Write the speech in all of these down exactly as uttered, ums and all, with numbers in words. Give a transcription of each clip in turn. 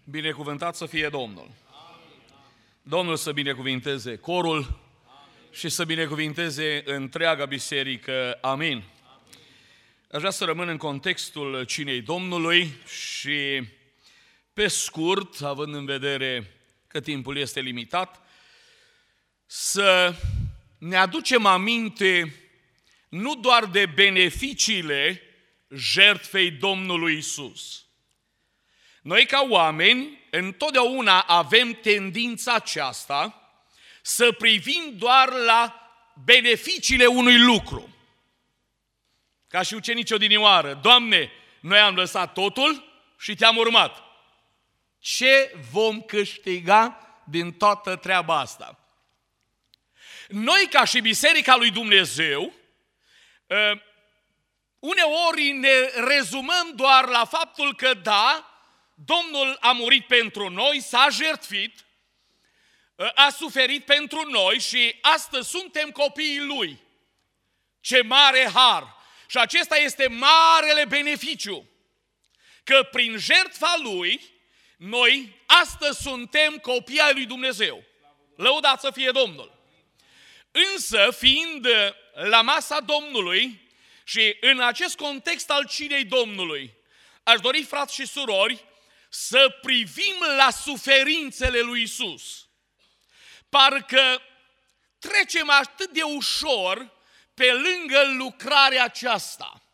Binecuvântat să fie Domnul! Domnul să binecuvinteze corul și să binecuvinteze întreaga biserică. Amin. Aș vrea să rămân în contextul cinei Domnului și, pe scurt, având în vedere că timpul este limitat, să ne aducem aminte nu doar de beneficiile jertfei Domnului Iisus. Noi, ca oameni, întotdeauna avem tendința aceasta să privim doar la beneficiile unui lucru. Ca și ucenicii odinioară: Doamne, noi am lăsat totul și te-am urmat. Ce vom câștiga din toată treaba asta? Noi, ca și Biserica lui Dumnezeu, uneori ne rezumăm doar la faptul că da, Domnul a murit pentru noi, s-a jertfit, a suferit pentru noi și astăzi suntem copiii Lui. Ce mare har! Și acesta este marele beneficiu, că prin jertfa Lui, noi astăzi suntem copii ai lui Dumnezeu. Lăudați să fie Domnul! Însă, fiind la masa Domnului și în acest context al cinei Domnului, aș dori, frați și surori, să privim la suferințele lui Isus. Parcă trecem atât de ușor pe lângă lucrarea aceasta.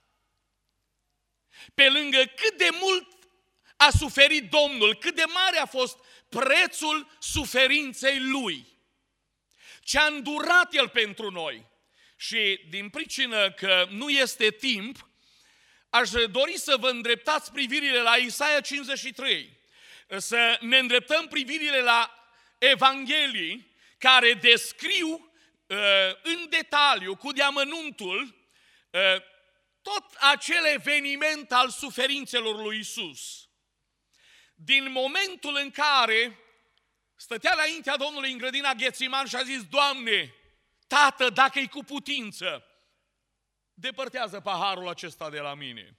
Pe lângă cât de mult a suferit Domnul, cât de mare a fost prețul suferinței Lui. Ce a îndurat El pentru noi. Și din pricină că nu este timp, aș dori să vă îndreptați privirile la Isaia cincizeci și trei, să ne îndreptăm privirile la Evanghelii care descriu uh, în detaliu, cu deamănuntul, uh, tot acel eveniment al suferințelor lui Isus. Din momentul în care stătea înaintea Domnului în grădina Ghețiman și a zis: Doamne, Tată, dacă-i cu putință, depărtează paharul acesta de la mine.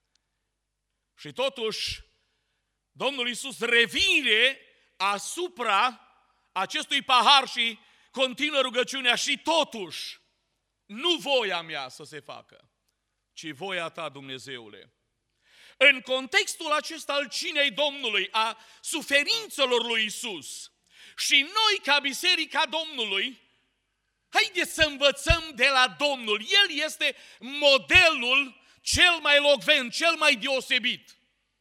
Și totuși, Domnul Iisus revine asupra acestui pahar și continuă rugăciunea: și totuși, nu voia mea să se facă, ci voia ta, Dumnezeule. În contextul acesta al cinei Domnului, a suferințelor lui Iisus, și noi, ca Biserica Domnului, haideți să învățăm de la Domnul. El este modelul cel mai elocvent, cel mai deosebit.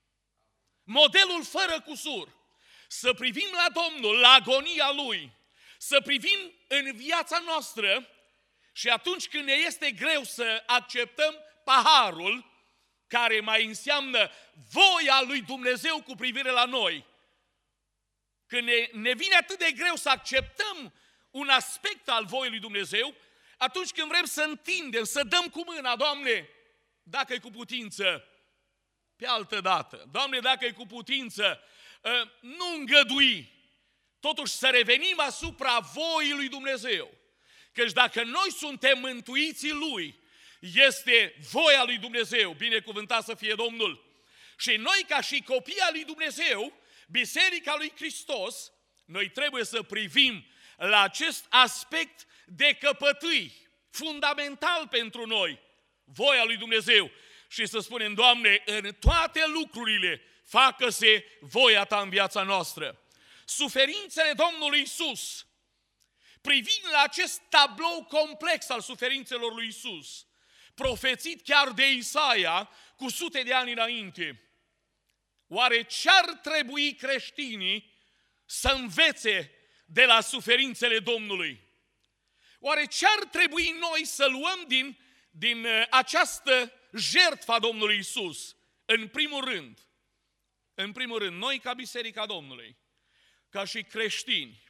Modelul fără cusur. Să privim la Domnul, la agonia Lui, să privim în viața noastră și atunci când ne este greu să acceptăm paharul, care mai înseamnă voia lui Dumnezeu cu privire la noi, când ne, ne vine atât de greu să acceptăm un aspect al voii lui Dumnezeu, atunci când vrem să întindem, să dăm cu mâna: Doamne, dacă e cu putință, pe altă dată. Doamne, dacă e cu putință, nu îngădui. Totuși să revenim asupra voii lui Dumnezeu. Căci dacă noi suntem mântuiții Lui, este voia lui Dumnezeu, binecuvântat să fie Domnul. Și noi, ca și copii al lui Dumnezeu, Biserica lui Hristos, noi trebuie să privim la acest aspect de căpătâi, fundamental pentru noi, voia lui Dumnezeu, și să spunem: Doamne, în toate lucrurile facă-se voia ta în viața noastră. Suferințele Domnului Iisus, privind la acest tablou complex al suferințelor lui Iisus, profețit chiar de Isaia cu sute de ani înainte, oare ce-ar trebui creștinii să învețe de la suferințele Domnului? Oare ce-ar trebui noi să luăm din, din această jertfă a Domnului Iisus? În primul rând, în primul rând, noi ca Biserica Domnului, ca și creștini,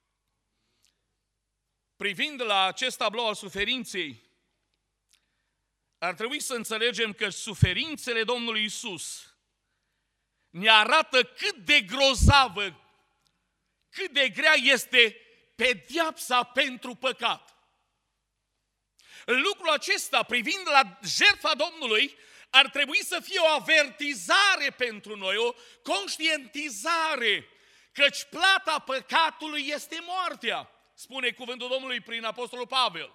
privind la acest tablou al suferinței, ar trebui să înțelegem că suferințele Domnului Iisus ne arată cât de grozavă, cât de grea este pedeapsa pentru păcat. Lucrul acesta, privind la jertfa Domnului, ar trebui să fie o avertizare pentru noi, o conștientizare, căci plata păcatului este moartea, spune cuvântul Domnului prin Apostolul Pavel.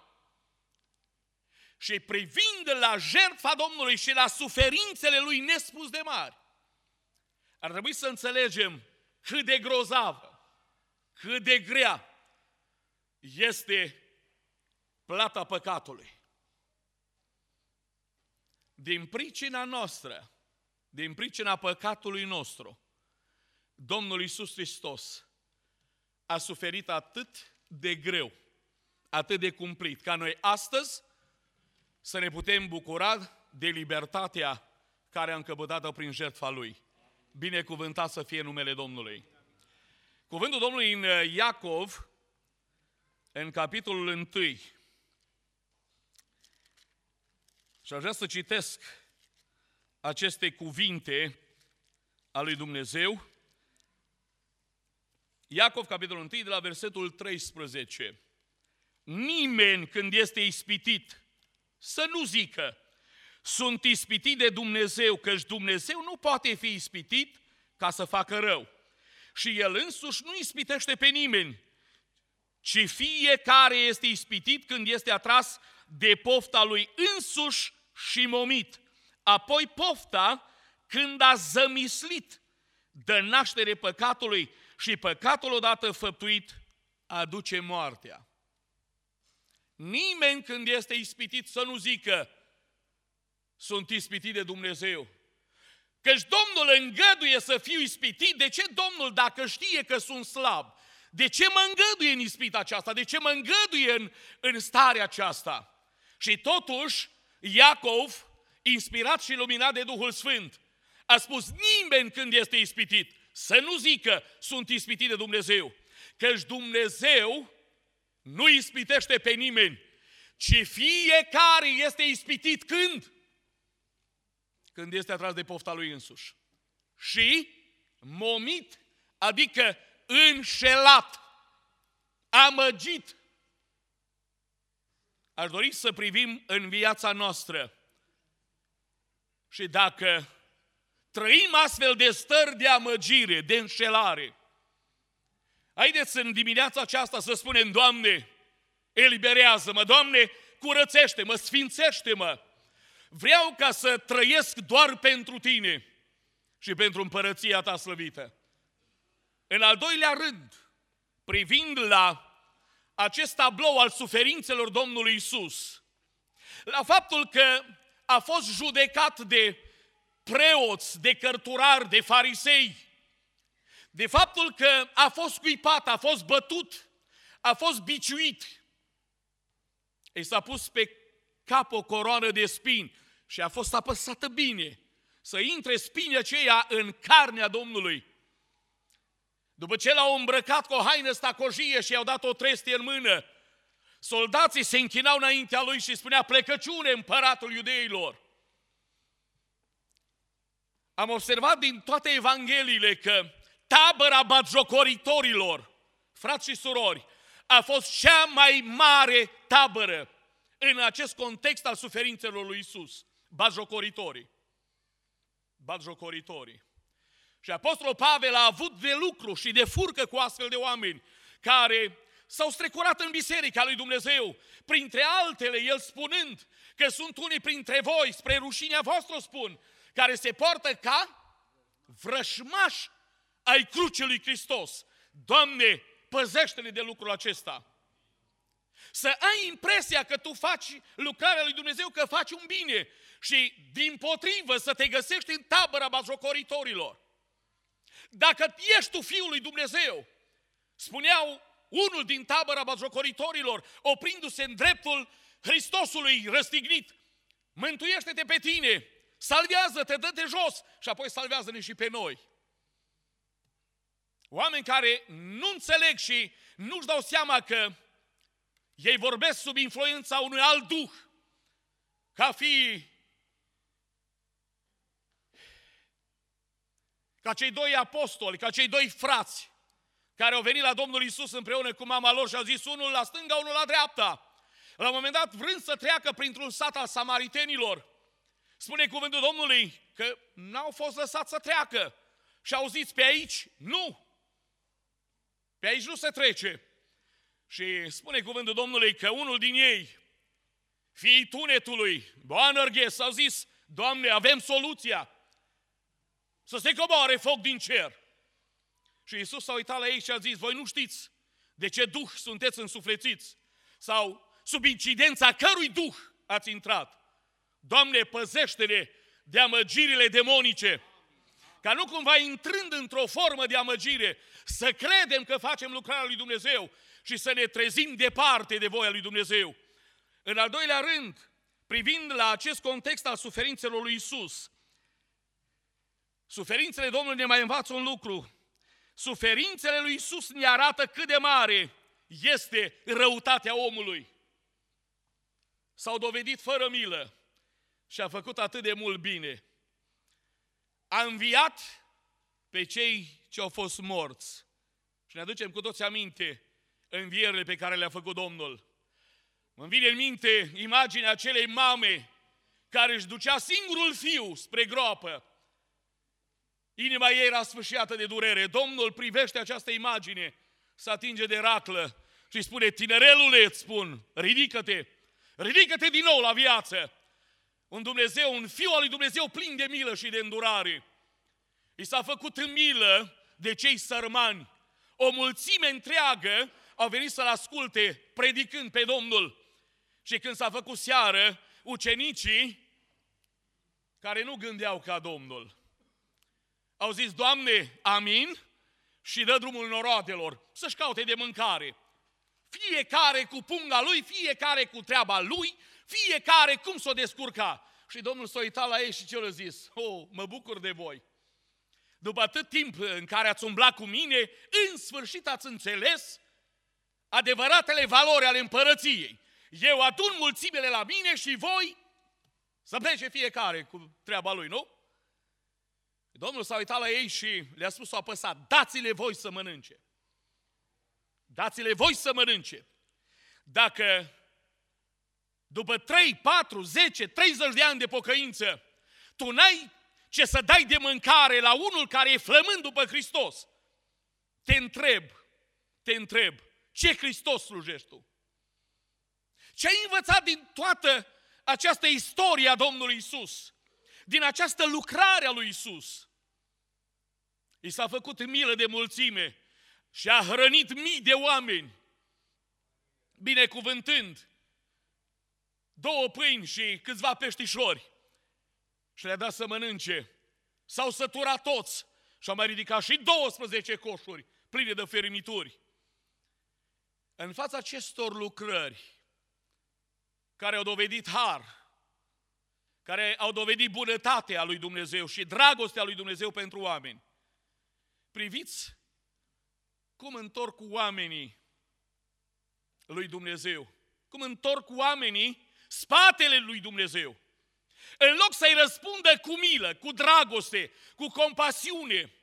Și privind la jertfa Domnului și la suferințele Lui nespus de mari, ar trebui să înțelegem cât de grozavă, cât de grea este plata păcatului. Din pricina noastră, din pricina păcatului nostru, Domnul Iisus Hristos a suferit atât de greu, atât de cumplit, ca noi astăzi să ne putem bucura de libertatea care a încăpătat-o prin jertfa Lui. Binecuvântat să fie numele Domnului. Cuvântul Domnului în Iacov, în capitolul unu, și aș vrea să citesc aceste cuvinte ale lui Dumnezeu. Iacov, capitolul unu, de la versetul treisprezece. Nimeni când este ispitit să nu zică, sunt ispitit de Dumnezeu, căci Dumnezeu nu poate fi ispitit ca să facă rău. Și El însuși nu ispitește pe nimeni, ci fiecare este ispitit când este atras de pofta lui însuși și momit. Apoi pofta, când a zămislit, dă naștere păcatului și păcatul odată făptuit aduce moartea. Nimeni când este ispitit să nu zică, sunt ispitit de Dumnezeu. Căci Domnul îngăduie să fiu ispitit. De ce Domnul, dacă știe că sunt slab, de ce mă îngăduie în ispita aceasta? De ce mă îngăduie în, în starea aceasta? Și totuși, Iacov, inspirat și luminat de Duhul Sfânt, a spus, nimeni când este ispitit să nu zică, sunt ispitit de Dumnezeu. Căci Dumnezeu nu ispitește pe nimeni, ci fiecare este ispitit când? Când este atras de pofta lui însuși. Și momit, adică înșelat, amăgit. Aș dori să privim în viața noastră și dacă trăim astfel de stări de amăgire, de înșelare, haideți în dimineața aceasta să spunem, Doamne, eliberează-mă, Doamne, curățește-mă, sfințește-mă. Vreau ca să trăiesc doar pentru Tine și pentru împărăția Ta slăvită. În al doilea rând, privind la acest tablou al suferințelor Domnului Iisus, la faptul că a fost judecat de preoți, de cărturari, de farisei, de faptul că a fost scuipat, a fost bătut, a fost biciuit, i s-a pus pe cap o coroană de spini și a fost apăsată bine să intre spinii aceia în carnea Domnului. După ce l-au îmbrăcat cu o haină stacojie și i-au dat o trestie în mână, soldații se închinau înaintea lui și spunea, plecăciune împăratul iudeilor. Am observat din toate evangheliile că tabăra batjocoritorilor, frați și surori, a fost cea mai mare tabără în acest context al suferințelor lui Iisus. Batjocoritorii. Batjocoritorii. Și Apostolul Pavel a avut de lucru și de furcă cu astfel de oameni care s-au strecurat în biserica lui Dumnezeu, printre altele, el spunând că sunt unii printre voi, spre rușinea voastră spun, care se poartă ca vrășmași ai crucii lui Hristos. Doamne, păzește-ne de lucrul acesta. Să ai impresia că tu faci lucrarea lui Dumnezeu, că faci un bine și dimpotrivă să te găsești în tabăra batjocoritorilor. Dacă ești tu Fiul lui Dumnezeu, spuneau unul din tabăra batjocoritorilor, oprindu-se în dreptul Hristosului răstignit, mântuiește-te pe tine, salvează-te, dă-te jos și apoi salvează-ne și pe noi. Oameni care nu înțeleg și nu-și dau seama că ei vorbesc sub influența unui alt duh, ca fi ca cei doi apostoli, ca cei doi frați care au venit la Domnul Iisus împreună cu mama lor și au zis unul la stânga, unul la dreapta. La un moment dat, vrând să treacă printr-un sat al samaritenilor, Spune cuvântul Domnului că n-au fost lăsați să treacă. Și auziți, pe aici nu. Pe aici nu se trece. Și spune cuvântul Domnului că unul din ei, fiii tunetului, Boanerges, au zis, Doamne, avem soluția. Să se coboare foc din cer. Și Iisus s-a uitat la ei și a zis, voi nu știți de ce duh sunteți însuflețiți? Sau sub incidența cărui duh ați intrat? Doamne, păzește-ne de amăgirile demonice. Ca nu cumva intrând într-o formă de amăgire, să credem că facem lucrarea lui Dumnezeu și să ne trezim departe de voia lui Dumnezeu. În al doilea rând, privind la acest context al suferințelor lui Iisus, suferințele Domnului ne mai învață un lucru. Suferințele lui Iisus ne arată cât de mare este răutatea omului. S-au dovedit fără milă și a făcut atât de mult bine. A înviat pe cei ce au fost morți. Și ne aducem cu toți aminte învierile pe care le-a făcut Domnul. Îmi vine în minte imaginea acelei mame care își ducea singurul fiu spre groapă. Inima ei era sfâșiată de durere. Domnul privește această imagine, se atinge de raclă și spune, tinerelule, îți spun, ridică-te, ridică-te din nou la viață. Un Dumnezeu, un fiu al lui Dumnezeu plin de milă și de îndurare. I s-a făcut milă de cei sărmani. O mulțime întreagă au venit să-L asculte predicând pe Domnul. Și când s-a făcut seară, ucenicii care nu gândeau ca Domnul au zis, Doamne, amin, și dă drumul noroadelor să-și caute de mâncare. Fiecare cu punga lui, fiecare cu treaba lui, fiecare cum s-o descurca. Și Domnul s-a uitat la ei și ce le-a zis? Oh, mă bucur de voi. După atât timp în care ați umblat cu mine, în sfârșit ați înțeles adevăratele valori ale împărăției. Eu adun mulțimile la mine și voi să plece fiecare cu treaba lui, nu? Domnul s-a uitat la ei și le-a spus, s-a apăsat, dați-le voi să mănânce. Dați-le voi să mănânce. Dacă după trei, patru, zece, treizeci de ani de pocăință, tu n-ai ce să dai de mâncare la unul care e flămând după Hristos, te întreb, te întreb, ce Hristos slujești tu? Ce ai învățat din toată această istorie a Domnului Iisus? Din această lucrare a lui Iisus? I s-a făcut milă de mulțime și a hrănit mii de oameni, binecuvântând două pâini și câțiva peștișori și le-a dat să mănânce. S-au săturat toți și au mai ridicat și douăsprezece coșuri pline de ferimituri. În fața acestor lucrări care au dovedit har, care au dovedit bunătatea lui Dumnezeu și dragostea lui Dumnezeu pentru oameni, priviți cum întorc oamenii lui Dumnezeu, cum întorc oamenii spatele lui Dumnezeu. În loc să-i răspundă cu milă, cu dragoste, cu compasiune,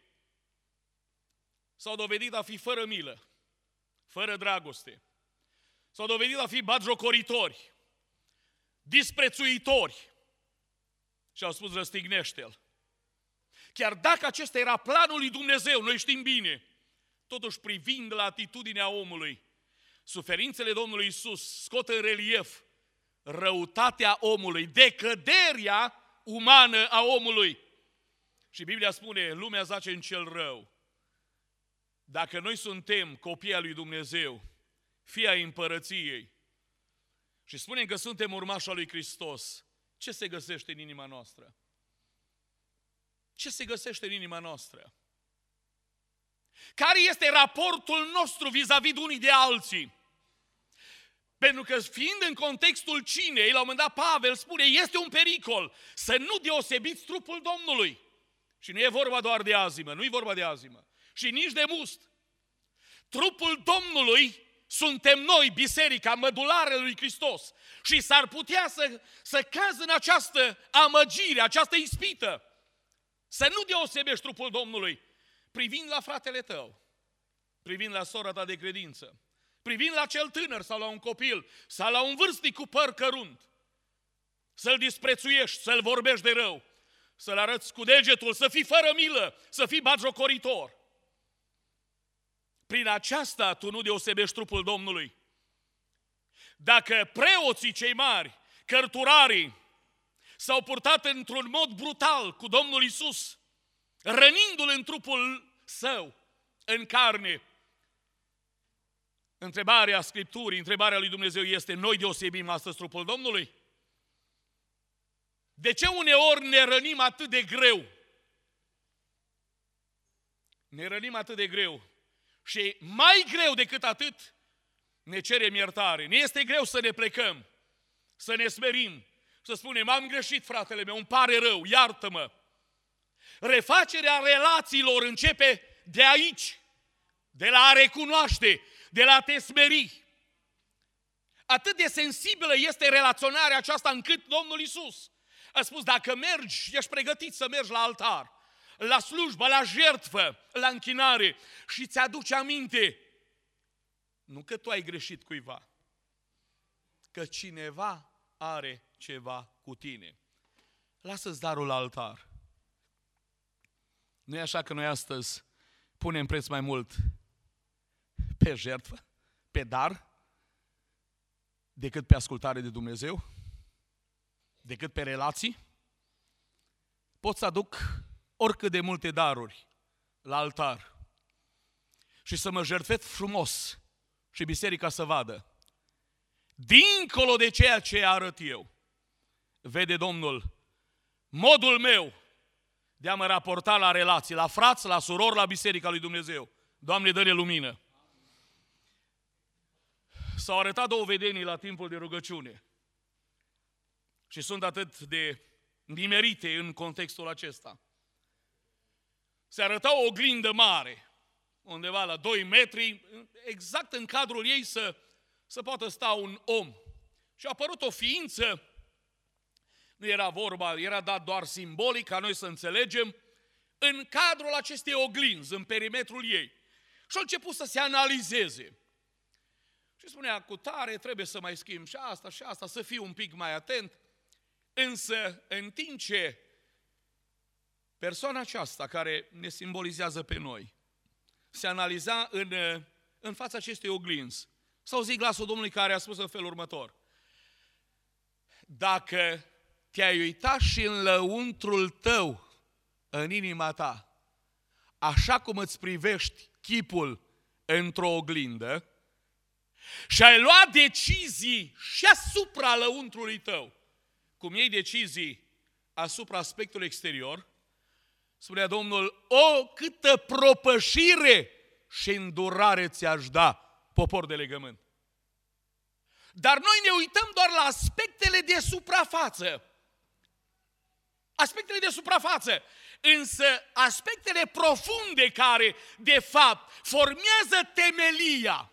s-au dovedit a fi fără milă, fără dragoste. S-au dovedit a fi batjocoritori, disprețuitori și au spus, răstignește-l. Chiar dacă acesta era planul lui Dumnezeu, noi știm bine, totuși privind la atitudinea omului, suferințele Domnului Iisus scot în relief răutatea omului, decăderea umană a omului. Și Biblia spune, lumea zace în cel rău. Dacă noi suntem copii al lui Dumnezeu, fii ai împărăției, și spunem că suntem urmași al lui Hristos, ce se găsește în inima noastră? Ce se găsește în inima noastră? Care este raportul nostru vis-a-vis de unii de alții? Pentru că fiind în contextul cinei, la un moment dat Pavel spune, este un pericol să nu deosebiți trupul Domnului. Și nu e vorba doar de azimă, nu e vorba de azimă. Și nici de must. Trupul Domnului suntem noi, biserica, mădularele lui Hristos. Și s-ar putea să, să cazi în această amăgire, această ispită. Să nu deosebești trupul Domnului, privind la fratele tău, privind la sora ta de credință, privind la cel tânăr sau la un copil, sau la un vârstnic cu păr cărunt. să-l disprețuiești, să-l vorbești de rău, să-l arăți cu degetul, să fii fără milă, să fii batjocoritor. Prin aceasta tu nu deosebești trupul Domnului. Dacă preoții cei mari, cărturarii, s-au purtat într-un mod brutal cu Domnul Iisus, rănindu-l în trupul său, în carne, întrebarea Scripturii, întrebarea lui Dumnezeu este: noi deosebim astăzi trupul Domnului? De ce uneori ne rănim atât de greu? Ne rănim atât de greu și mai greu decât atât ne cerem iertare. Ne este greu să ne plecăm, să ne smerim, să spunem: am greșit, fratele meu, îmi pare rău, iartă-mă. Refacerea relațiilor începe de aici, de la a recunoaște, de la a te smeri. Atât de sensibilă este relaționarea aceasta încât Domnul Iisus a spus: dacă mergi, ești pregătit să mergi la altar, la slujbă, la jertfă, la închinare și ți-aduce aminte, nu că tu ai greșit cuiva, că cineva are ceva cu tine. Lasă-ți darul la altar. Nu e așa că noi astăzi punem preț mai mult pe jertfă, pe dar, decât pe ascultare de Dumnezeu, decât pe relații? Pot să aduc oricât de multe daruri la altar și să mă jertfesc frumos și biserica să vadă. Dincolo de ceea ce arăt eu, vede Domnul modul meu de a mă raporta la relații, la frați, la surori, la biserica lui Dumnezeu. Doamne, dă-ne lumină! S-au arătat două vedenii la timpul de rugăciune și sunt atât de nimerite în contextul acesta. Se arăta o oglindă mare, undeva la doi metri, exact în cadrul ei să, să poată sta un om. Și a apărut o ființă, nu era vorba, era dat doar simbolic, ca noi să înțelegem, în cadrul acestei oglinzi, în perimetrul ei. Și a început să se analizeze. Și spunea: cu tare trebuie să mai schimb și asta și asta, să fiu un pic mai atent. Însă, în timp ce persoana aceasta care ne simbolizează pe noi se analiza în, în fața acestei oglinzi, s-a auzit glasul Domnului care a spus în felul următor: dacă te-ai uitat și în lăuntrul tău, în inima ta, așa cum îți privești chipul într-o oglindă, și ai luat decizii și asupra lăuntrului tău, cum iei decizii asupra aspectului exterior, spunea Domnul: o, câtă propășire și îndurare ți-aș da, popor de legământ. Dar noi ne uităm doar la aspectele de suprafață. Aspectele de suprafață. Însă aspectele profunde care, de fapt, formează temelia,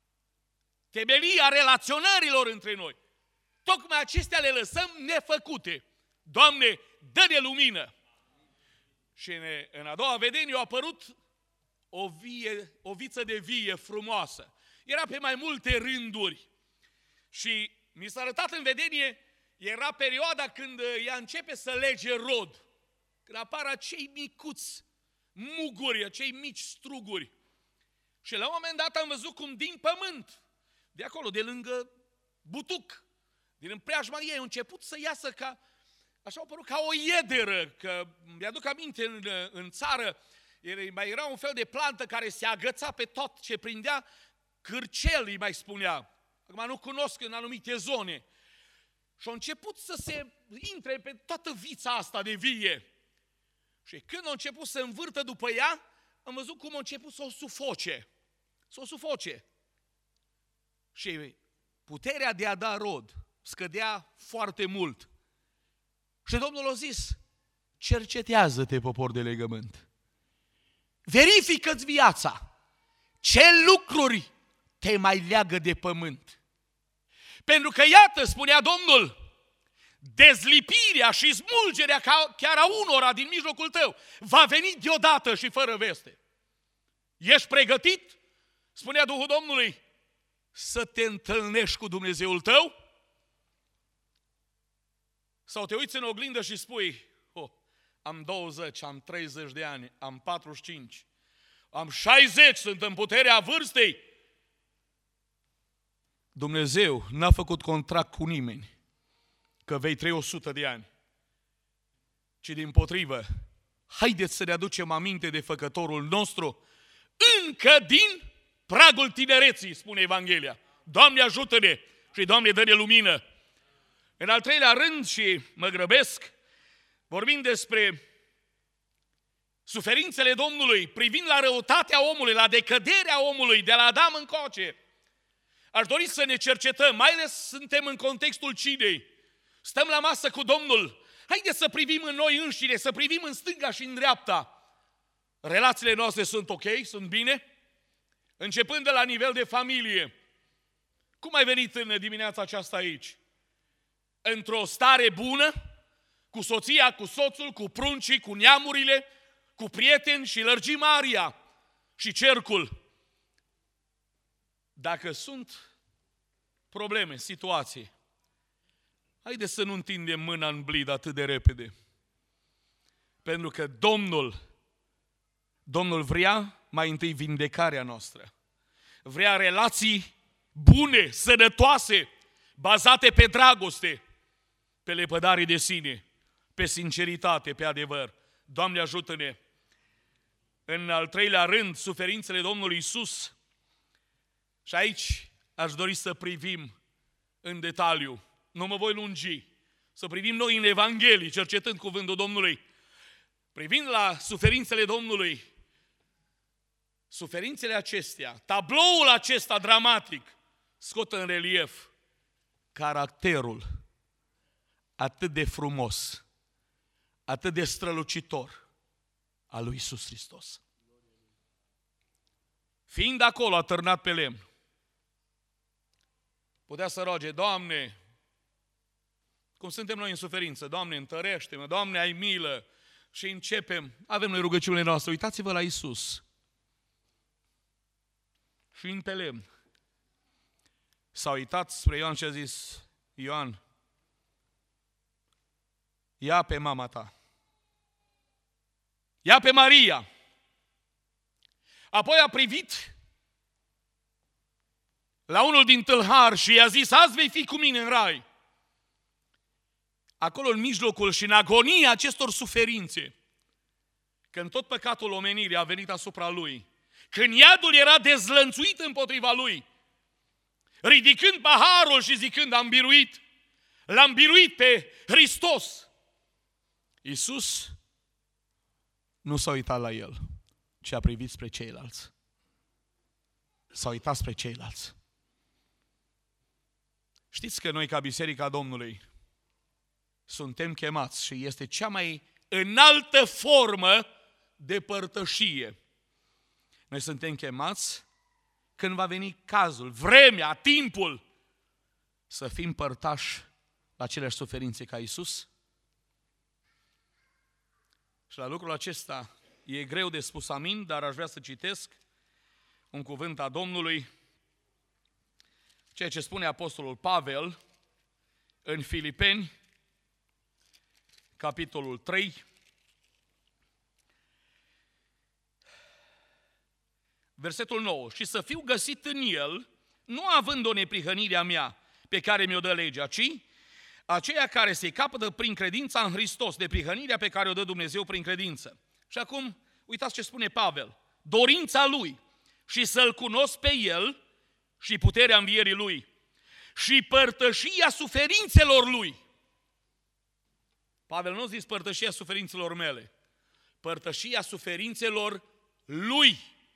temelia relaționărilor între noi, tocmai acestea le lăsăm nefăcute. Doamne, dă-ne lumină! Și în, în a doua vedenie a apărut o, vie, o viță de vie frumoasă. Era pe mai multe rânduri. Și mi s-a arătat în vedenie, era perioada când ea începe să lege rod. Când apar acei micuți muguri, acei mici struguri. Și la un moment dat am văzut cum din pământ, de acolo, de lângă butuc, din preajma ei, a început să iasă ca, așa au părut ca o iederă, că mi-aduc aminte în, în țară, mai era un fel de plantă care se agăța pe tot ce prindea, cârcel îi mai spunea. Acum nu cunosc în anumite zone. Și a început să se intre pe toată vița asta de vie. Și când a început să învârtă după ea, am văzut cum a început să o sufoce. Să o sufoce. Și puterea de a da rod scădea foarte mult. Și Domnul a zis: cercetează-te, popor de legământ. Verifică-ți viața. Ce lucruri te mai leagă de pământ? Pentru că, iată, spunea Domnul, dezlipirea și smulgerea chiar a unora din mijlocul tău va veni deodată și fără veste. Ești pregătit, spunea Duhul Domnului, să te întâlnești cu Dumnezeul tău? Sau te uiți în oglindă și spui, oh, am douăzeci, am treizeci de ani, am patruzeci și cinci, am șaizeci, sunt în puterea vârstei. Dumnezeu n-a făcut contract cu nimeni că vei trăi o sută de ani, ci dimpotrivă, haideți să ne aducem aminte de Făcătorul nostru încă din pragul tinereții, spune Evanghelia. Doamne, ajută-ne și Doamne, dă-ne lumină. În al treilea rând, și mă grăbesc, vorbim despre suferințele Domnului, privind la răutatea omului, la decăderea omului de la Adam încoace. Aș dori să ne cercetăm, mai ales suntem în contextul cinei. Stăm la masă cu Domnul. Haideți să privim în noi înșine, să privim în stânga și în dreapta. Relațiile noastre sunt ok? Sunt bine? Începând de la nivel de familie. Cum ai venit în dimineața aceasta aici? Într-o stare bună? Cu soția, cu soțul, cu pruncii, cu neamurile, cu prieteni și lărgim aria și cercul. Dacă sunt probleme, situații, haideți să nu întindem mâna în blid atât de repede. Pentru că Domnul, Domnul vrea mai întâi vindecarea noastră. Vrea relații bune, sănătoase, bazate pe dragoste, pe lepădare de sine, pe sinceritate, pe adevăr. Doamne, ajută-ne! În al treilea rând, suferințele Domnului Iisus. Și aici aș dori să privim în detaliu. Nu mă voi lungi. Să privim noi în Evanghelie, cercetând cuvântul Domnului. Privind la suferințele Domnului, suferințele acestea, tabloul acesta dramatic, scot în relief caracterul atât de frumos, atât de strălucitor al lui Iisus Hristos. Fiind acolo atârnat pe lemn, putea să roage, Doamne, cum suntem noi în suferință, Doamne, întărește-mă, Doamne, ai milă. Și începem, avem noi rugăciunile noastre, uitați-vă la Iisus. Fiind pe lemn, s-a uitat spre Ioan și a zis, Ioan, ia pe mama ta, ia pe Maria. Apoi a privit la unul din tâlhari și i-a zis, azi vei fi cu mine în rai. Acolo în mijlocul și în agonia acestor suferințe, când tot păcatul omenirii a venit asupra lui, când iadul era dezlănțuit împotriva lui, ridicând paharul și zicând, am biruit, l-am biruit pe Hristos. Iisus nu s-a uitat la el, ci a privit spre ceilalți. S-a uitat spre ceilalți. Știți că noi, ca Biserica Domnului, suntem chemați și este cea mai înaltă formă de părtășie. Noi suntem chemați când va veni cazul, vremea, timpul, să fim părtași la aceleași suferințe ca Iisus. Și la lucrul acesta e greu de spus amin, dar aș vrea să citesc un cuvânt a Domnului, ceea ce spune Apostolul Pavel în Filipeni, capitolul trei, versetul nouă. Și să fiu găsit în el, nu având o neprihănire a mea pe care mi-o dă legea, ci aceea care se capătă prin credința în Hristos, neprihănirea pe care o dă Dumnezeu prin credință. Și acum, uitați ce spune Pavel, dorința lui și să-L cunosc pe El și puterea învierii Lui și părtășia suferințelor Lui. Pavel nu a zis părtășia suferințelor mele, părtășia suferințelor Lui.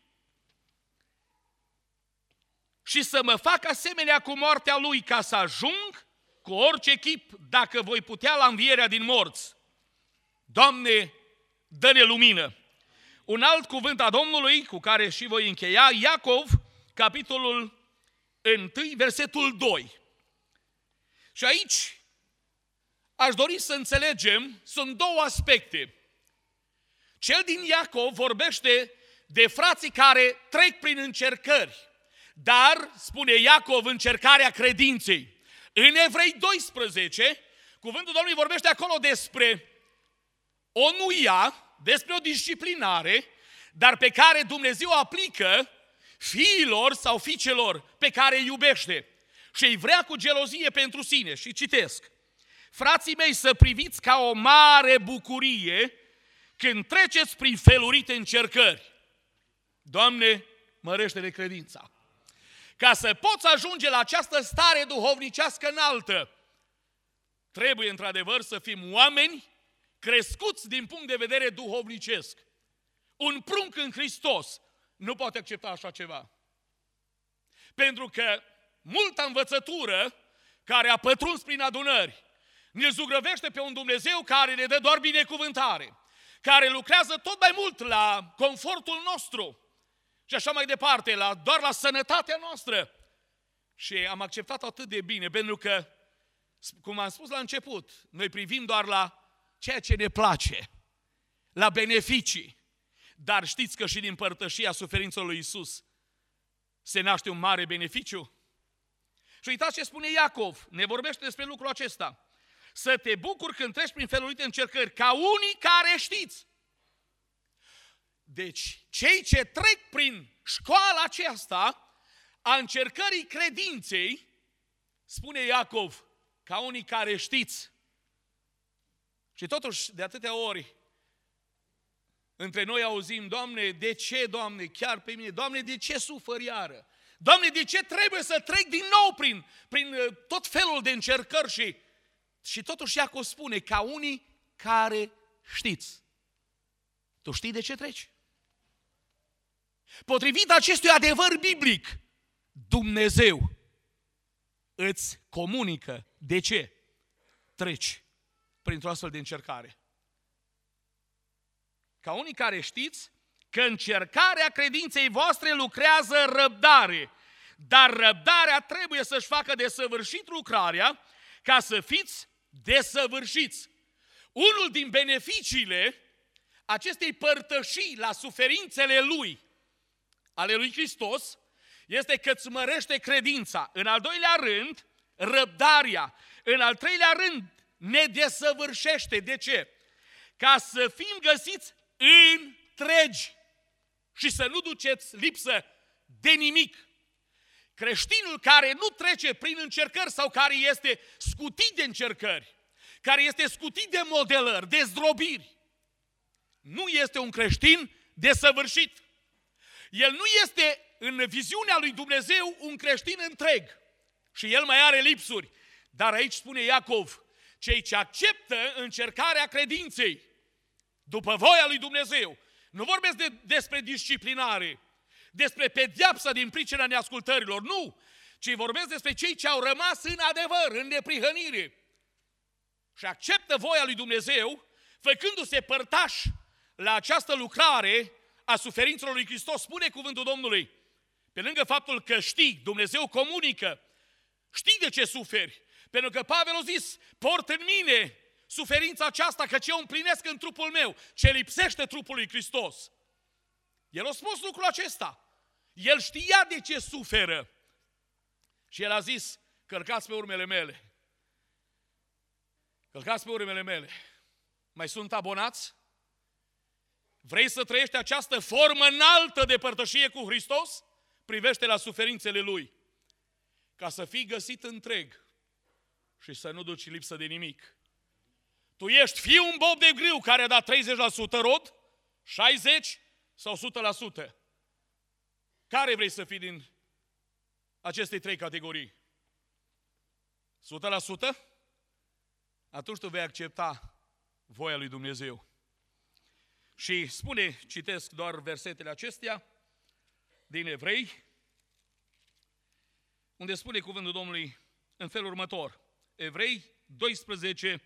Și să mă fac asemenea cu moartea Lui, ca să ajung cu orice chip, dacă voi putea, la învierea din morți. Doamne, dă-ne lumină! Un alt cuvânt a Domnului, cu care și voi încheia, Iacov, capitolul unu, versetul doi. Și aici aș dori să înțelegem, sunt două aspecte. Cel din Iacov vorbește de frații care trec prin încercări, dar, spune Iacov, încercarea credinței. În Evrei doisprezece, Cuvântul Domnului vorbește acolo despre o nuia, despre o disciplinare, dar pe care Dumnezeu o aplică fiilor sau fiicelor pe care îi iubește și îi vrea cu gelozie pentru sine. Și citesc: frații mei, să priviți ca o mare bucurie când treceți prin felurite încercări. Doamne, mărește-ne credința. Ca să poți ajunge la această stare duhovnicească înaltă, trebuie într-adevăr să fim oameni crescuți din punct de vedere duhovnicesc. Un prunc în Hristos nu poate accepta așa ceva. Pentru că multă învățătură care a pătruns prin adunări ne zugrăvește pe un Dumnezeu care ne dă doar binecuvântare, care lucrează tot mai mult la confortul nostru și așa mai departe, la, doar la sănătatea noastră. Și am acceptat atât de bine, pentru că, cum am spus la început, noi privim doar la ceea ce ne place, la beneficii. Dar știți că și din părtășia suferințelor lui Iisus se naște un mare beneficiu? Și uitați ce spune Iacov, ne vorbește despre lucrul acesta. Să te bucuri când treci prin felurite încercări, ca unii care știți. Deci, cei ce trec prin școala aceasta a încercării credinței, spune Iacov, ca unii care știți. Și totuși, de atâtea ori, între noi auzim: Doamne, de ce, Doamne, chiar pe mine? Doamne, de ce sufăr iară? Doamne, de ce trebuie să trec din nou prin, prin tot felul de încercări? Și, și totuși Iacov spune, ca unii care știți. Tu știi de ce treci? Potrivit acestui adevăr biblic, Dumnezeu îți comunică de ce treci printr-o astfel de încercare. Ca unii care știți că încercarea credinței voastre lucrează răbdare, dar răbdarea trebuie să-și facă desăvârșit lucrarea ca să fiți desăvârșiți. Unul din beneficiile acestei părtășii la suferințele Lui, ale lui Hristos, este că îți mărește credința. În al doilea rând, răbdarea. În al treilea rând, ne desăvârșește. De ce? Ca să fim găsiți întregi și să nu duceți lipsă de nimic. Creștinul care nu trece prin încercări sau care este scutit de încercări, care este scutit de modelări, de zdrobiri, nu este un creștin desăvârșit. El nu este în viziunea lui Dumnezeu un creștin întreg și el mai are lipsuri. Dar aici spune Iacov, cei ce acceptă încercarea credinței după voia lui Dumnezeu, nu vorbesc de, despre disciplinare, despre pedeapsa din pricina neascultărilor, nu, ci vorbesc despre cei ce au rămas în adevăr, în neprihănire și acceptă voia lui Dumnezeu, făcându-se părtași la această lucrare a suferințelor lui Hristos. Spune cuvântul Domnului, pe lângă faptul că știi, Dumnezeu comunică, știi de ce suferi, pentru că Pavel a zis, port în mine suferința aceasta, că ce o împlinesc în trupul meu, ce lipsește trupul lui Hristos. El a spus lucrul acesta. El știa de ce suferă. Și el a zis, călcați pe urmele mele. Călcați pe urmele mele. Mai sunt abonați? Vrei să trăiești această formă înaltă de părtășie cu Hristos? Privește la suferințele Lui, ca să fii găsit întreg și să nu duci lipsă de nimic. Tu ești fiul un bob de grâu care a dat treizeci la sută rod, șaizeci sau o sută la sută. Care vrei să fii din aceste trei categorii? o sută la sută? Atunci tu vei accepta voia lui Dumnezeu. Și spune, citesc doar versetele acestea din Evrei, unde spune cuvântul Domnului în felul următor. Evrei doisprezece,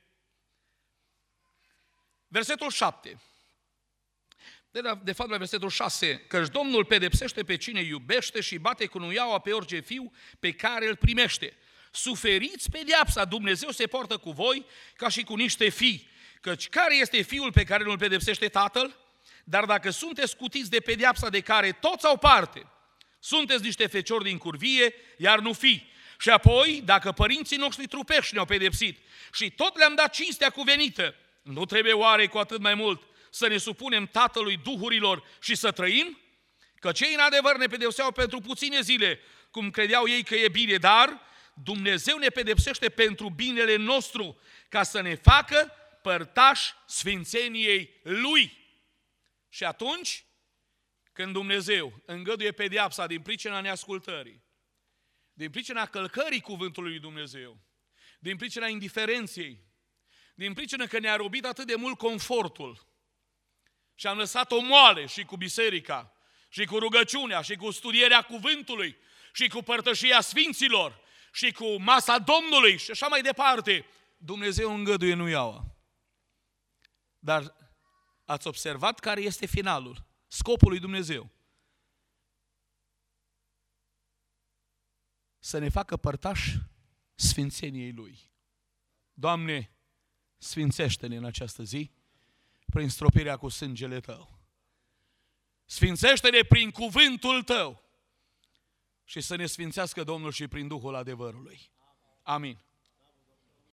versetul șapte. De, la, de fapt la versetul șase, căci Domnul pedepsește pe cine iubește și bate cu nuiaua pe orice fiu pe care îl primește. Suferiți pedeapsa, Dumnezeu se poartă cu voi ca și cu niște fii. Căci care este fiul pe care nu-l pedepsește tatăl? Dar dacă sunteți scutiți de pedeapsa de care toți au parte, sunteți niște feciori din curvie, iar nu fii. Și apoi, dacă părinții noștri trupești ne-au pedepsit și tot le-am dat cinstea cuvenită, nu trebuie oare cu atât mai mult să ne supunem Tatălui Duhurilor și să trăim? Că cei în adevăr ne pedepseau pentru puține zile, cum credeau ei că e bine, dar Dumnezeu ne pedepsește pentru binele nostru, ca să ne facă părtași sfințeniei Lui. Și atunci, când Dumnezeu îngăduie pedeapsa din pricina neascultării, din pricina călcării cuvântului lui Dumnezeu, din pricina indiferenței, din pricina că ne-a robit atât de mult confortul și am lăsat-o moale și cu biserica, și cu rugăciunea, și cu studierea cuvântului, și cu părtășia sfinților, și cu masa Domnului și așa mai departe, Dumnezeu îngăduie nuiaua. Dar ați observat care este finalul, scopul lui Dumnezeu? Să ne facă părtași sfințeniei Lui. Doamne, sfințește-ne în această zi prin stropirea cu sângele Tău. Sfințește-ne prin cuvântul Tău și să ne sfințească Domnul și prin Duhul adevărului. Amin.